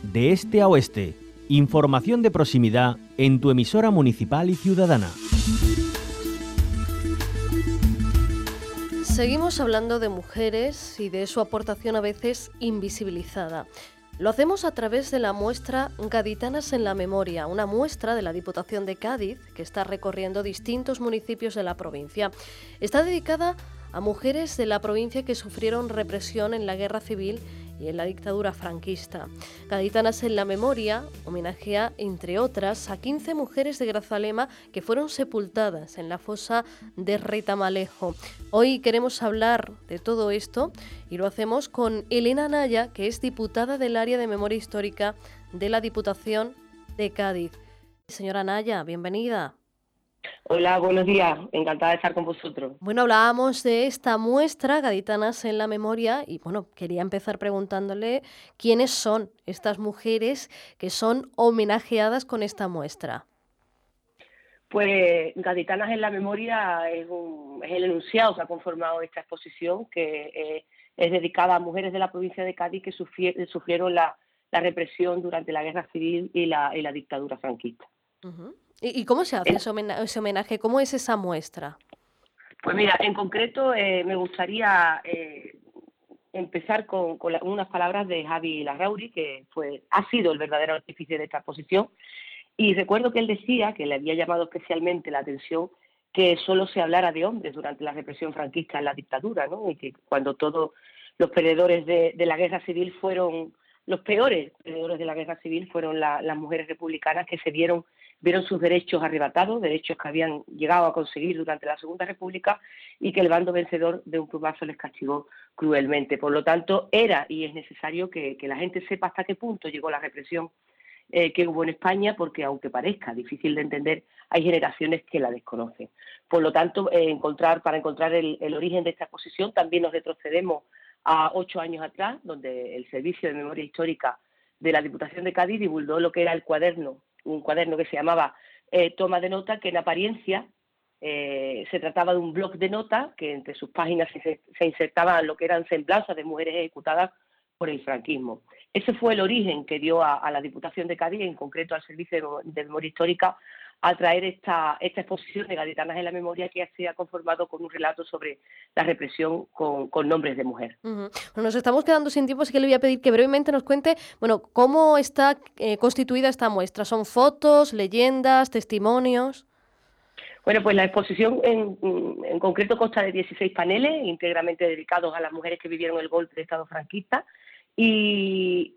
de este a oeste. Información de proximidad en tu emisora municipal y ciudadana. Seguimos hablando de mujeres y de su aportación a veces invisibilizada. Lo hacemos a través de la muestra Gaditanas en la Memoria, una muestra de la Diputación de Cádiz que está recorriendo distintos municipios de la provincia. Está dedicada a mujeres de la provincia que sufrieron represión en la Guerra Civil y en la dictadura franquista. Gaditanas en la Memoria homenajea, entre otras, a 15 mujeres de Grazalema que fueron sepultadas en la fosa de Retamalejo. Hoy queremos hablar de todo esto y lo hacemos con Elena Anaya, que es diputada del área de memoria histórica de la Diputación de Cádiz. Señora Anaya, bienvenida. Hola, buenos días. Encantada de estar con vosotros. Bueno, hablábamos de esta muestra, Gaditanas en la Memoria, y bueno, quería empezar preguntándole quiénes son estas mujeres que son homenajeadas con esta muestra. Pues Gaditanas en la Memoria es el enunciado que ha conformado esta exposición, que es dedicada a mujeres de la provincia de Cádiz que sufrieron la represión durante la Guerra Civil y la dictadura franquista. Uh-huh. ¿Y cómo se hace ese homenaje? ¿Cómo es esa muestra? Pues mira, en concreto me gustaría empezar con unas palabras de Javi Larrauri, que ha sido el verdadero artífice de esta exposición. Y recuerdo que él decía que le había llamado especialmente la atención que solo se hablara de hombres durante la represión franquista en la dictadura, ¿no? Y que cuando todos los perdedores de la Guerra Civil fueron, los peores perdedores de la Guerra Civil fueron las mujeres republicanas que vieron sus derechos arrebatados, derechos que habían llegado a conseguir durante la Segunda República y que el bando vencedor de un plumazo les castigó cruelmente. Por lo tanto, era y es necesario que la gente sepa hasta qué punto llegó la represión que hubo en España, porque aunque parezca difícil de entender, hay generaciones que la desconocen. Por lo tanto, para encontrar el origen de esta exposición, también nos retrocedemos a 8 años atrás, donde el Servicio de Memoria Histórica de la Diputación de Cádiz divulgó lo que era un cuaderno que se llamaba Toma de Nota, que en apariencia se trataba de un bloc de notas que entre sus páginas se insertaban lo que eran semblanzas de mujeres ejecutadas por el franquismo. Ese fue el origen que dio a la Diputación de Cádiz, en concreto al Servicio de Memoria Histórica, a traer esta exposición de Gaditanas en la Memoria, que se ha conformado con un relato sobre la represión con nombres de mujer. Uh-huh. Bueno, nos estamos quedando sin tiempo, así que le voy a pedir que brevemente nos cuente, cómo está constituida esta muestra. ¿Son fotos, leyendas, testimonios? Bueno, pues la exposición en concreto consta de 16 paneles íntegramente dedicados a las mujeres que vivieron el golpe de Estado franquista y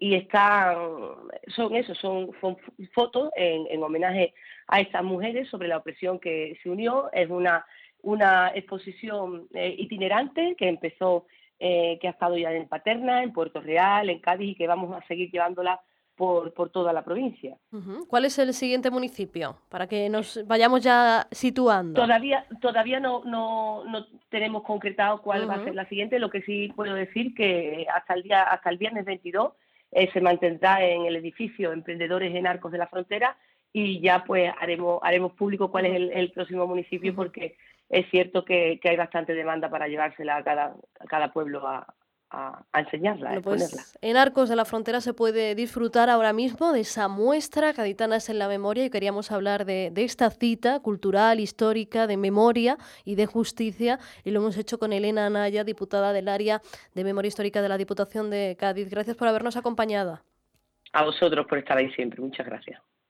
son fotos en homenaje a estas mujeres sobre la opresión que se unió. Es una exposición itinerante que empezó, que ha estado ya en Paterna, en Puerto Real, en Cádiz y que vamos a seguir llevándola por toda la provincia. Uh-huh. ¿Cuál es el siguiente municipio? Para que nos vayamos ya situando. Todavía no tenemos concretado cuál va a ser la siguiente. Lo que sí puedo decir que hasta el viernes 22 se mantendrá en el edificio Emprendedores en Arcos de la Frontera y ya pues haremos público cuál es el próximo municipio, porque es cierto que hay bastante demanda para llevársela a cada pueblo a enseñarla, a exponerla. En Arcos de la Frontera se puede disfrutar ahora mismo de esa muestra Gaditanas en la Memoria, y queríamos hablar de esta cita cultural, histórica, de memoria y de justicia, y lo hemos hecho con Elena Anaya, diputada del área de memoria histórica de la Diputación de Cádiz. Gracias por habernos acompañado. A vosotros por estar ahí siempre. Muchas gracias.